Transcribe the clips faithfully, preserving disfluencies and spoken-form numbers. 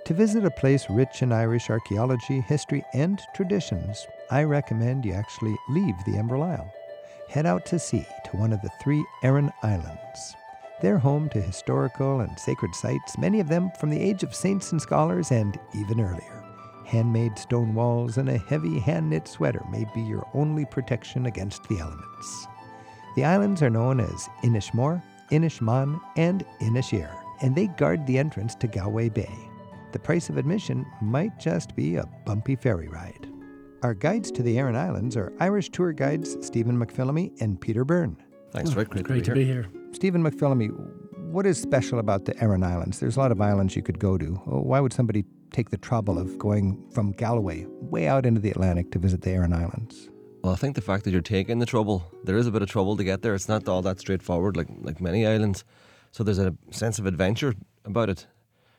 To visit a place rich in Irish archaeology, history, and traditions, I recommend you actually leave the Emerald Isle. Head out to sea to one of the three Aran Islands. They're home to historical and sacred sites, many of them from the age of saints and scholars and even earlier. Handmade stone walls and a heavy hand-knit sweater may be your only protection against the elements. The islands are known as Inishmore, Inishmaan, and Inishere, and they guard the entrance to Galway Bay. The price of admission might just be a bumpy ferry ride. Our guides to the Aran Islands are Irish tour guides Stephen McPhillamy and Peter Byrne. Thanks, Rick. Great, Great to, be, to here. be here. Stephen McPhillamy, what is special about the Aran Islands? There's a lot of islands you could go to. Why would somebody take the trouble of going from Galway way out into the Atlantic to visit the Aran Islands? Well, I think the fact that you're taking the trouble, there is a bit of trouble to get there. It's not all that straightforward like, like many islands. So there's a sense of adventure about it.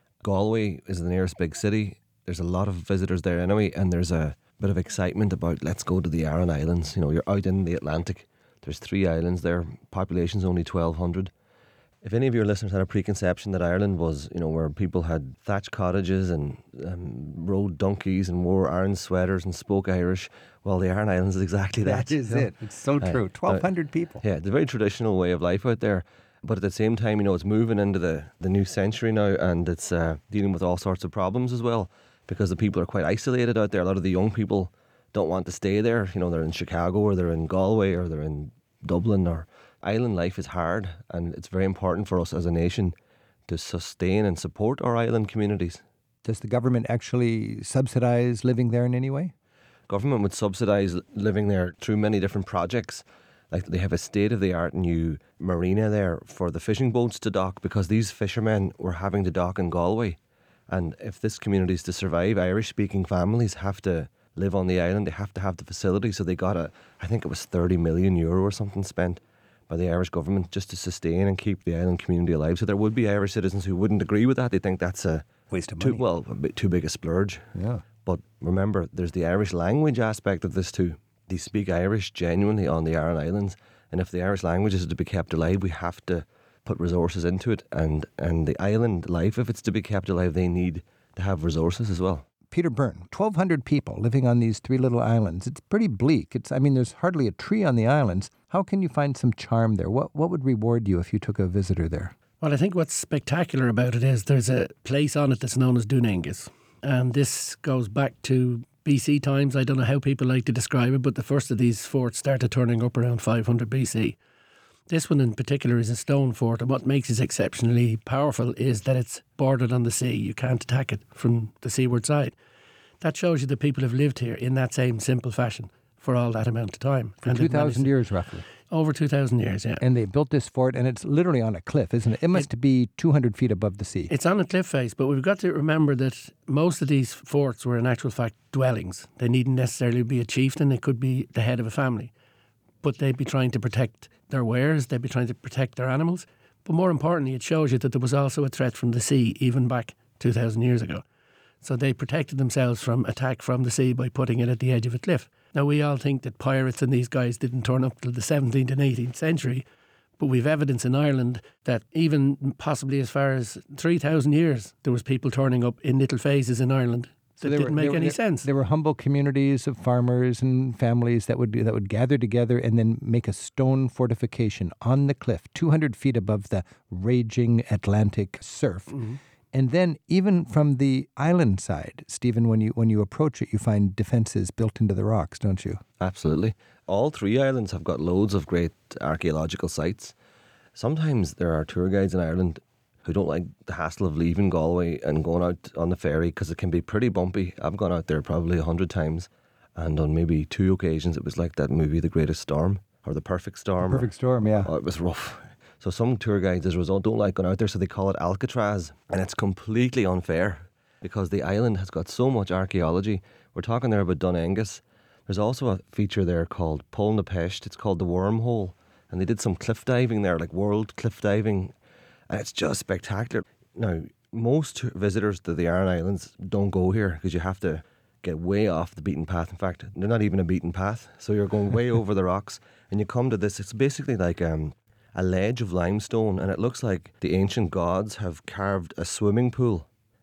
Galway is the nearest big city. There's a lot of visitors there anyway, and there's a bit of excitement about let's go to the Aran Islands. You know, you're out in the Atlantic. There's three islands there. Population's only twelve hundred. If any of your listeners had a preconception that Ireland was, you know, where people had thatched cottages and um, rode donkeys and wore Aran sweaters and spoke Irish, well, the Aran Islands is exactly that. That is you know? it. It's so true. Uh, twelve hundred people. Yeah, it's a very traditional way of life out there. But at the same time, you know, it's moving into the, the new century now, and it's uh, dealing with all sorts of problems as well, because the people are quite isolated out there. A lot of the young people don't want to stay there. You know, they're in Chicago or they're in Galway or they're in Dublin. Or island life is hard, and it's very important for us as a nation to sustain and support our island communities. Does the government actually subsidize living there in any way? Government would subsidise living there through many different projects. Like they have a state-of-the-art new marina there for the fishing boats to dock, because these fishermen were having to dock in Galway. And if this community is to survive, Irish-speaking families have to live on the island. They have to have the facility. So they got a, I think it was thirty million euro or something spent by the Irish government just to sustain and keep the island community alive. So there would be Irish citizens who wouldn't agree with that. They think that's a waste of too, money. well, a bit too big a splurge. Yeah. But remember, there's the Irish language aspect of this too. They speak Irish genuinely on the Aran Islands, and if the Irish language is to be kept alive, we have to put resources into it. And, and the island life, if it's to be kept alive, they need to have resources as well. Peter Byrne, twelve hundred people living on these three little islands. It's pretty bleak. It's, I mean, there's hardly a tree on the islands. How can you find some charm there? What, what would reward you if you took a visitor there? Well, I think what's spectacular about it is there's a place on it that's known as Dunangus. And this goes back to B C times. I don't know how people like to describe it, but the first of these forts started turning up around five hundred B C. This one in particular is a stone fort, and what makes it exceptionally powerful is that it's bordered on the sea. You can't attack it from the seaward side. That shows you that people have lived here in that same simple fashion for all that amount of time. For two thousand years, roughly. Over two thousand years, yeah. And they built this fort, and it's literally on a cliff, isn't it? It must it, be two hundred feet above the sea. It's on a cliff face, but we've got to remember that most of these forts were in actual fact dwellings. They needn't necessarily be a chieftain. It could be the head of a family. But they'd be trying to protect their wares. They'd be trying to protect their animals. But more importantly, it shows you that there was also a threat from the sea, even back two thousand years ago. So they protected themselves from attack from the sea by putting it at the edge of a cliff. Now, we all think that pirates and these guys didn't turn up till the seventeenth and eighteenth century, but we've evidence in Ireland that even possibly as far as three thousand years, there was people turning up in little phases in Ireland that didn't make any sense. There were humble communities of farmers and families that would that would gather together and then make a stone fortification on the cliff, two hundred feet above the raging Atlantic surf. Mm-hmm. And then even from the island side, Stephen, when you when you approach it, you find defences built into the rocks, don't you? Absolutely. All three islands have got loads of great archaeological sites. Sometimes there are tour guides in Ireland who don't like the hassle of leaving Galway and going out on the ferry because it can be pretty bumpy. I've gone out there probably a hundred times, and on maybe two occasions it was like that movie The Greatest Storm or The Perfect Storm. The Perfect Storm, yeah. Oh, it was rough. So some tour guides, as a result, don't like going out there, so they call it Alcatraz. And it's completely unfair because the island has got so much archaeology. We're talking there about Dunangus. There's also a feature there called Pol na Pesht. It's called the Wormhole. And they did some cliff diving there, like world cliff diving. And it's just spectacular. Now, most visitors to the Aran Islands don't go here because you have to get way off the beaten path. In fact, they're not even a beaten path. So you're going way over the rocks and you come to this. It's basically like um, a ledge of limestone, and it looks like the ancient gods have carved a swimming pool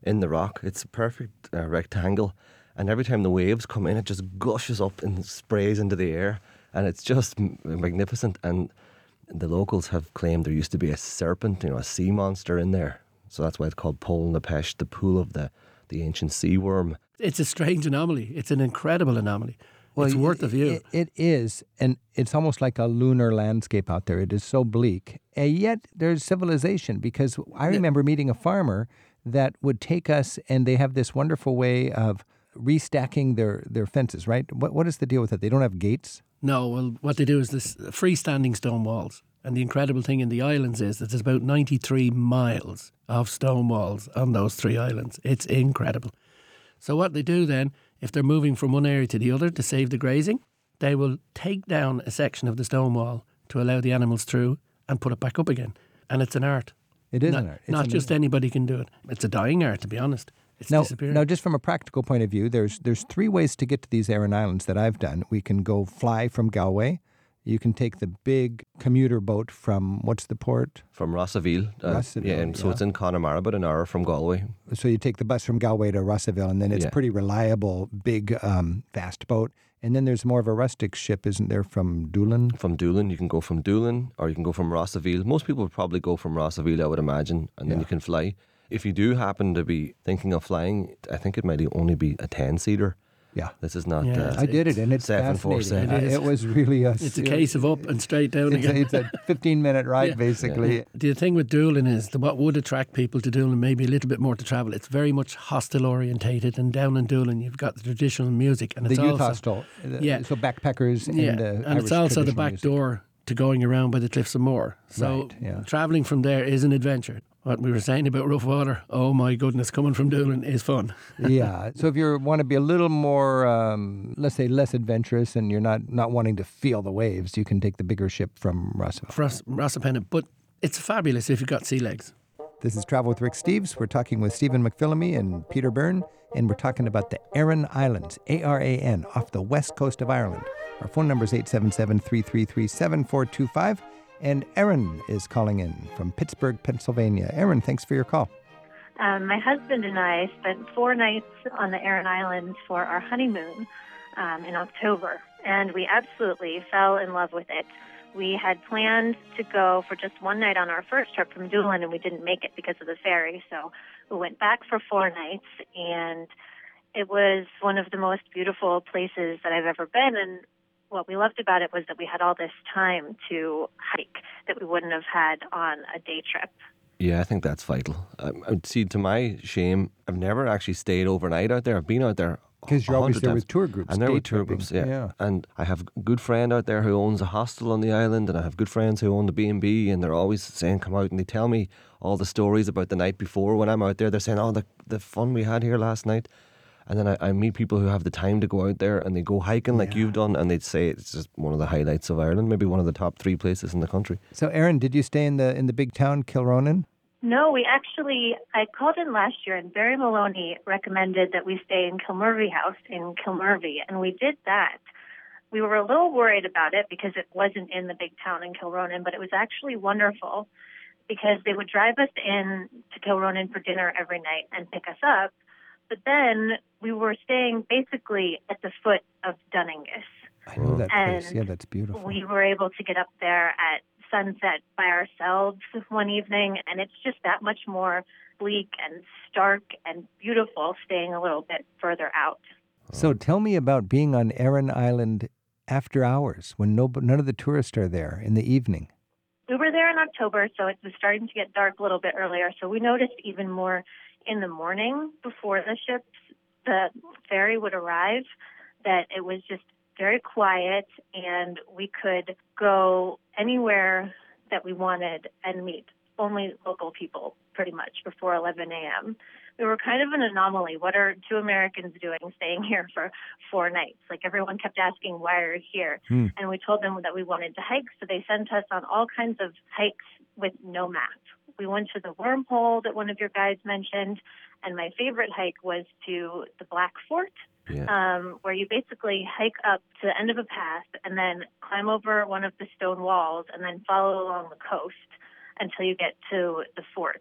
in the rock. It's a perfect uh, rectangle. And every time the waves come in, it just gushes up and sprays into the air. And it's just m- magnificent. And the locals have claimed there used to be a serpent, you know, a sea monster in there. So that's why it's called Pol na Pesh, the pool of the, the ancient sea worm. It's a strange anomaly. It's an incredible anomaly. Well, it's worth a view. It, it is, and it's almost like a lunar landscape out there. It is so bleak. And yet there's civilization, because I remember meeting a farmer that would take us, and they have this wonderful way of restacking their, their fences, right? What What is the deal with it? They don't have gates? No, well, what they do is this freestanding stone walls. And the incredible thing in the islands is that there's about ninety-three miles of stone walls on those three islands. It's incredible. So what they do then, if they're moving from one area to the other to save the grazing, they will take down a section of the stone wall to allow the animals through and put it back up again. And it's an art. It is not, an art. It's not an just art. anybody can do it. It's a dying art, to be honest. It's Now, disappearing. now, just from a practical point of view, there's there's three ways to get to these Aran Islands that I've done. We can go fly from Galway. You can take the big commuter boat from, what's the port? From Rossaville. Uh, Rossaville, yeah, and so yeah. it's in Connemara, about an hour from Galway. So you take the bus from Galway to Rossaville, and then it's Yeah. pretty reliable, big, um, fast boat. And then there's more of a rustic ship, isn't there, from Doolin? From Doolin, you can go from Doolin, or you can go from Rossaville. Most people would probably go from Rossaville, I would imagine, and then Yeah. you can fly. If you do happen to be thinking of flying, I think it might only be a ten-seater. Yeah. This is not... Yeah, uh, I did it, and it's seven four fascinating. seven. It is. It was really a... It's a case of up and straight down It's again. a, it's a fifteen-minute ride, Yeah. basically. The thing with Doolin is that what would attract people to Doolin, maybe a little bit more to travel. It's very much hostel orientated, and down in Doolin you've got the traditional music, and The it's youth also, hostel. The- Yeah. So backpackers yeah, and uh, and Irish it's also the traditional back music. door to going around by the Cliffs of Moher. So Right, yeah. travelling from there is an adventure. What we were saying about rough water, oh my goodness, coming from Doolin is fun. Yeah. So if you want to be a little more, um, let's say, less adventurous, and you're not, not wanting to feel the waves, you can take the bigger ship from Rossaville. For us, Rossapena, but it's fabulous if you've got sea legs. This is Travel with Rick Steves. We're talking with Stephen McPhillamy and Peter Byrne, and we're talking about the Aran Islands, A R A N, off the west coast of Ireland. Our phone number is eight seven seven, three three three, seven four two five, and Erin is calling in from Pittsburgh, Pennsylvania. Erin, thanks for your call. Um, my husband and I spent four nights on the Aran Islands for our honeymoon um, in October, and we absolutely fell in love with it. We had planned to go for just one night on our first trip from Doolin, and we didn't make it because of the ferry, so we went back for four nights, and it was one of the most beautiful places that I've ever been, and what we loved about it was that we had all this time to hike that we wouldn't have had on a day trip. Yeah, I think that's vital. I, I would see, to my shame, I've never actually stayed overnight out there. I've been out there Because you're a always hundred there times. with tour groups. I'm there day with tour tripping. groups, yeah. yeah. And I have a good friend out there who owns a hostel on the island, and I have good friends who own the B and B, and they're always saying, come out, and they tell me all the stories about the night before. When I'm out there, they're saying, oh, the, the fun we had here last night. And then I, I meet people who have the time to go out there, and they go hiking like Yeah. you've done, and they'd say it's just one of the highlights of Ireland, maybe one of the top three places in the country. So, Erin, did you stay in the in the big town, Kilronan? No, we actually, I called in last year, and Barry Maloney recommended that we stay in Kilmervy House in Kilmervy, and we did that. We were a little worried about it because it wasn't in the big town in Kilronan, but it was actually wonderful because they would drive us in to Kilronan for dinner every night and pick us up. But then we were staying basically at the foot of Dunningus. I know that place. And Yeah, that's beautiful. We were able to get up there at sunset by ourselves one evening, and it's just that much more bleak and stark and beautiful staying a little bit further out. So tell me about being on Aran Island after hours when no, none of the tourists are there in the evening. We were there in October, so it was starting to get dark a little bit earlier, so we noticed even more in the morning before the ships, the ferry would arrive, that it was just very quiet, and we could go anywhere that we wanted and meet only local people pretty much before eleven a.m. We were kind of an anomaly. What are two Americans doing staying here for four nights? Like, everyone kept asking, why are you here? Hmm. And we told them that we wanted to hike, so they sent us on all kinds of hikes with no map. We went to the wormhole that one of your guys mentioned, and my favorite hike was to the Black Fort, Yeah. um, where you basically hike up to the end of a path and then climb over one of the stone walls and then follow along the coast until you get to the fort.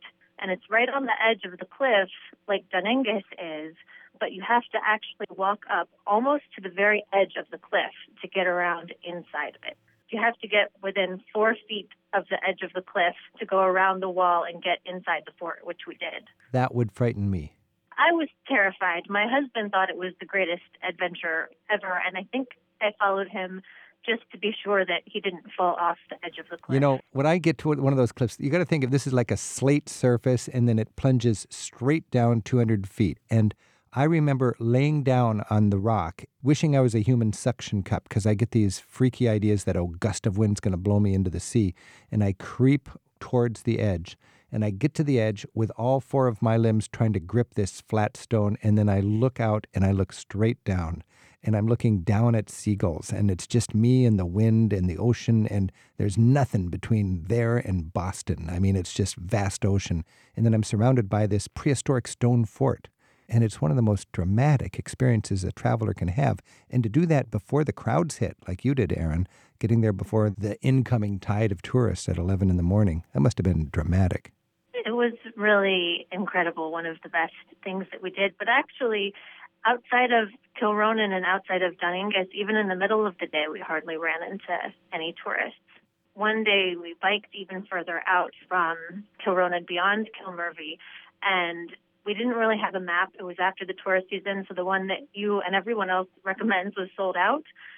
and it's right on the edge of the cliff like Dunningus is, but you have to actually walk up almost to the very edge of the cliff to get around inside of it. You have to get within four feet of the edge of the cliff to go around the wall and get inside the fort, which we did. That would frighten me. I was terrified. My husband thought it was the greatest adventure ever, and I think I followed him just to be sure that he didn't fall off the edge of the cliff. You know, when I get to one of those cliffs, you got to think of this as like a slate surface, and then it plunges straight down two hundred feet. And I remember laying down on the rock, wishing I was a human suction cup, because I get these freaky ideas that a gust of wind's going to blow me into the sea. And I creep towards the edge, and I get to the edge with all four of my limbs trying to grip this flat stone, and then I look out and I look straight down. And I'm looking down at seagulls, and it's just me and the wind and the ocean, and there's nothing between there and Boston. I mean, it's just vast ocean. And then I'm surrounded by this prehistoric stone fort. And it's one of the most dramatic experiences a traveler can have. And to do that before the crowds hit, like you did, Aaron, getting there before the incoming tide of tourists at eleven in the morning, that must have been dramatic. It was really incredible, one of the best things that we did. But actually, outside of Kilronan and outside of Dunningus, even in the middle of the day, we hardly ran into any tourists. One day, we biked even further out from Kilronan beyond Kilmervie, and we didn't really have a map. It was after the tourist season, so the one that you and everyone else recommends was sold out.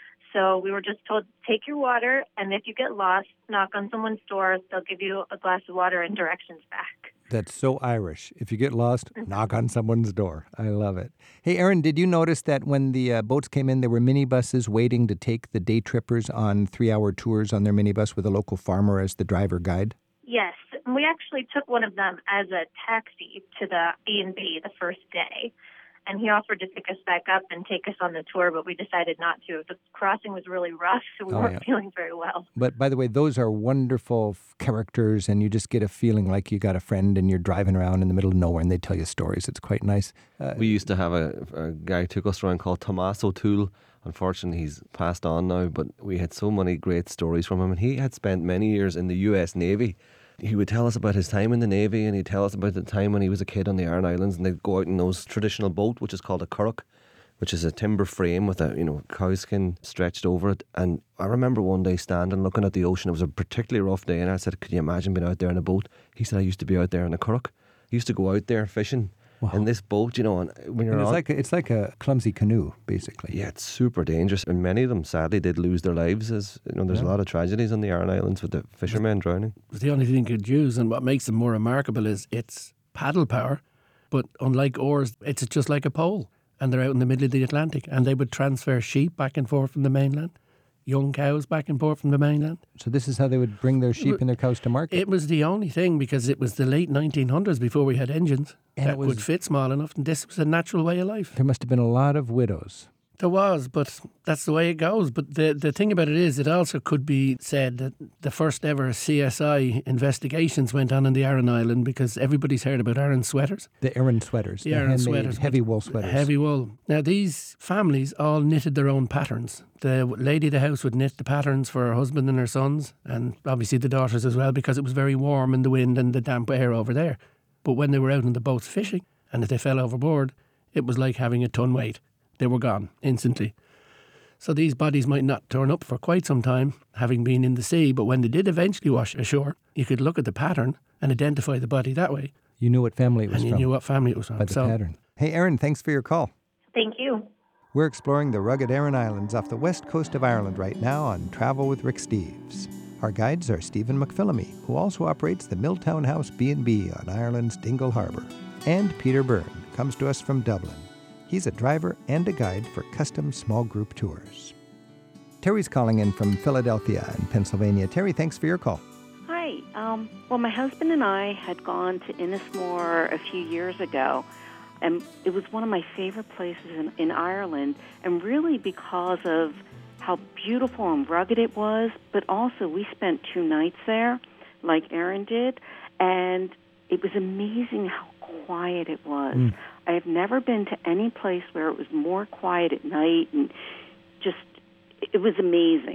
So we were just told, take your water, and if you get lost, knock on someone's door. They'll give you a glass of water and directions back. That's so Irish. If you get lost, knock on someone's door. I love it. Hey, Aaron, did you notice that when the uh, boats came in, there were minibuses waiting to take the day trippers on three-hour tours on their minibus with a local farmer as the driver guide? Yes. We actually took one of them as a taxi to the B and B the first day. And he offered to pick us back up and take us on the tour, but we decided not to. The crossing was really rough, so we Oh, weren't yeah. feeling very well. But by the way, those are wonderful f- characters, and you just get a feeling like you got a friend and you're driving around in the middle of nowhere and they tell you stories. It's quite nice. Uh, We used to have a, a guy who took us around called Tomas O'Toole. Unfortunately, he's passed on now, but we had so many great stories from him. And he had spent many years in the U S Navy. He would tell us about his time in the Navy, and he'd tell us about the time when he was a kid on the Aran Islands, and they'd go out in those traditional boat, which is called a curragh, which is a timber frame with a, you know, cowskin stretched over it. And I remember one day standing looking at the ocean. It was a particularly rough day, and I said, could you imagine being out there in a boat? He said, I used to be out there in a curragh. He used to go out there fishing in this boat, you know, and when you're and it's on, like a, it's like a clumsy canoe, basically. yeah, it's super dangerous, and many of them sadly did lose their lives. As you know, there's Yeah. a lot of tragedies on the Aran Islands with the fishermen drowning. It was the only thing you could use, and what makes them more remarkable is it's paddle power, but unlike oars, it's just like a pole, and they're out in the middle of the Atlantic, and they would transfer sheep back and forth from the mainland, young cows back and forth from the mainland. So this is how they would bring their sheep and their cows to market. It was the only thing, because it was the late nineteen hundreds before we had engines And that it was- would fit small enough, and this was a natural way of life. There must have been a lot of widows. There was, but that's the way it goes. But the the thing about it is, it also could be said that the first ever C S I investigations went on in the Aran Island because everybody's heard about Aran sweaters. The Aran sweaters. The the Aran handmade sweaters. heavy with wool sweaters. Heavy wool. Now, these families all knitted their own patterns. The lady of the house would knit the patterns for her husband and her sons, and obviously the daughters as well, because it was very warm in the wind and the damp air over there. But when they were out on the boats fishing, and if they fell overboard, it was like having a ton weight. They were gone instantly. So these bodies might not turn up for quite some time, having been in the sea, but when they did eventually wash ashore, you could look at the pattern and identify the body that way, You knew what family it was and you from knew what family it was from. by the So pattern. Hey, Aaron, thanks for your call. Thank you. We're exploring the rugged Aran Islands off the west coast of Ireland right now on Travel with Rick Steves. Our guides are Stephen McPhillamy, who also operates the Milltown House B and B on Ireland's Dingle Harbour, and Peter Byrne comes to us from Dublin. He's a driver and a guide for custom small group tours. Terry's calling in from Philadelphia in Pennsylvania. Terry, thanks for your call. Hi. Um, well, my husband and I had gone to Innismore a few years ago, and it was one of my favorite places in, in Ireland, and really because of how beautiful and rugged it was, but also we spent two nights there, like Aaron did, and it was amazing how quiet it was. Mm. I have never been to any place where it was more quiet at night, and just, it was amazing.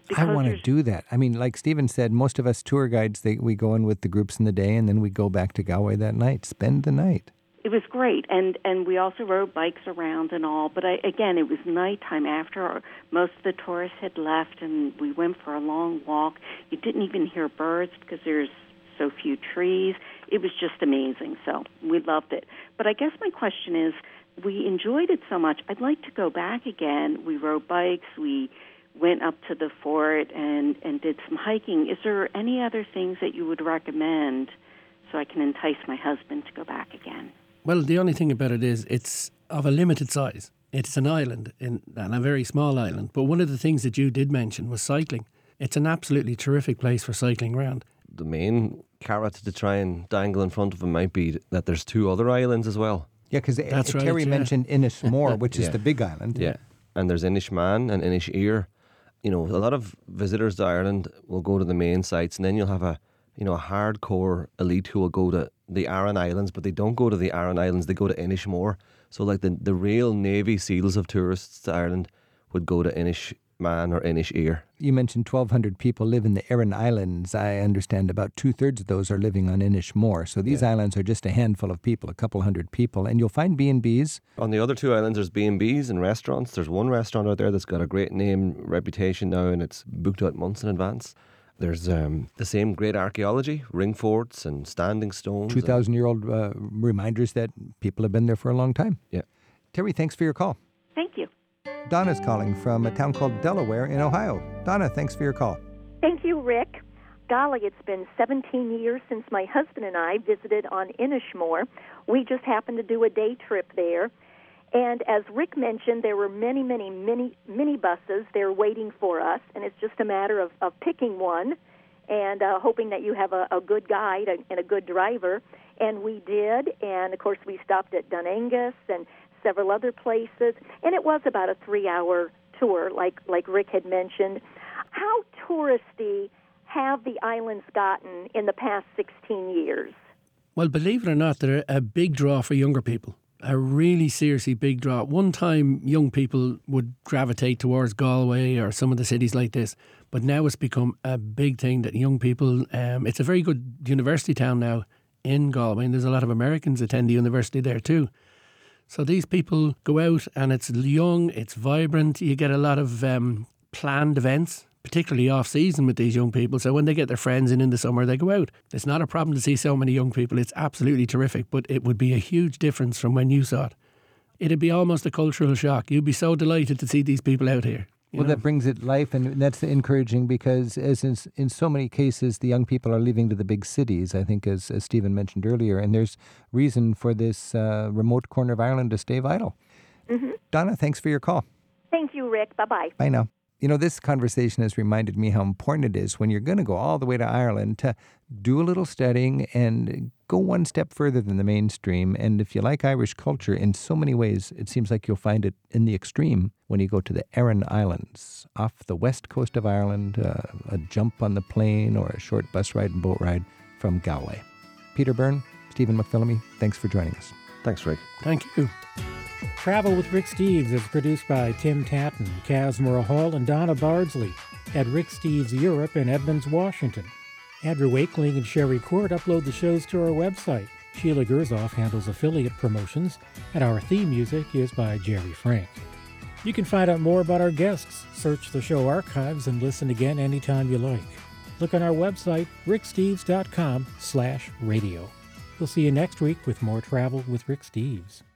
I want to there's- do that. I mean, like Stephen said, most of us tour guides, they, we go in with the groups in the day and then we go back to Galway that night, spend the night. It was great, and and we also rode bikes around and all. But I, again, it was nighttime after most of the tourists had left, and we went for a long walk. You didn't even hear birds because there's so few trees. It was just amazing. So we loved it. But I guess my question is, we enjoyed it so much. I'd like to go back again. We rode bikes. We went up to the fort and and did some hiking. Is there any other things that you would recommend so I can entice my husband to go back again? Well, the only thing about it is it's of a limited size. It's an island, in, and a very small island. But one of the things that you did mention was cycling. It's an absolutely terrific place for cycling around. The main carrot to try and dangle in front of him might be that there's two other islands as well. Yeah, because That's right, Terry yeah. mentioned Inishmore, which is Yeah. the big island. Yeah. And there's Inishman and Inisheer. You know, a lot of visitors to Ireland will go to the main sites, and then you'll have a, you know, a hardcore elite who will go to the Aran Islands, but they don't go to the Aran Islands, they go to Inishmore. So like the, the real Navy SEALs of tourists to Ireland would go to Inishman or Inisheer. You mentioned twelve hundred people live in the Aran Islands. I understand about two-thirds of those are living on Inishmore. So these Yeah. islands are just a handful of people, a couple hundred people. And you'll find B and B's. On the other two islands, there's B and B's and restaurants. There's one restaurant out there that's got a great name, reputation now, and it's booked out months in advance. There's um, the same great archaeology, ring forts and standing stones. two thousand year old uh, reminders that people have been there for a long time. Yeah. Terry, thanks for your call. Thank you. Donna's calling from a town called Delaware in Ohio. Donna, thanks for your call. Thank you, Rick. Golly, it's been seventeen years since my husband and I visited on Inishmore. We just happened to do a day trip there. And as Rick mentioned, there were many, many, mini, mini buses there waiting for us, and it's just a matter of, of picking one and uh, hoping that you have a, a good guide and a good driver. And we did, and of course we stopped at Dunangus and several other places, and it was about a three-hour tour, like like Rick had mentioned. How touristy have the islands gotten in the past sixteen years? Well, believe it or not, they're a big draw for younger people. A really seriously big draw. One time, young people would gravitate towards Galway or some of the cities like this, but now it's become a big thing that young people. Um, it's a very good university town now in Galway, and there's a lot of Americans attend the university there too. So these people go out, and it's young, it's vibrant. You get a lot of um, planned events, particularly off-season with these young people. So when they get their friends in in the summer, they go out. It's not a problem to see so many young people. It's absolutely terrific, but it would be a huge difference from when you saw it. It'd be almost a cultural shock. You'd be so delighted to see these people out here. you Well, know? that brings it life, and that's encouraging because, as in, in so many cases, the young people are leaving to the big cities, I think, as, as Stephen mentioned earlier, and there's reason for this uh, remote corner of Ireland to stay vital. Mm-hmm. Donna, thanks for your call. Thank you, Rick. Bye-bye. Bye now. You know, this conversation has reminded me how important it is when you're going to go all the way to Ireland to do a little studying and go one step further than the mainstream. And if you like Irish culture, in so many ways, it seems like you'll find it in the extreme when you go to the Aran Islands, off the west coast of Ireland, uh, a jump on the plane or a short bus ride and boat ride from Galway. Peter Byrne, Stephen McPhillamy, thanks for joining us. Thanks, Rick. Thank you. Travel with Rick Steves is produced by Tim Tatton, Kaz Hall, and Donna Bardsley at Rick Steves Europe in Edmonds, Washington. Andrew Wakeling and Sherry Court upload the shows to our website. Sheila Gerzoff handles affiliate promotions, and our theme music is by Jerry Frank. You can find out more about our guests, search the show archives, and listen again anytime you like. Look on our website, ricksteves.com slash radio. We'll see you next week with more Travel with Rick Steves.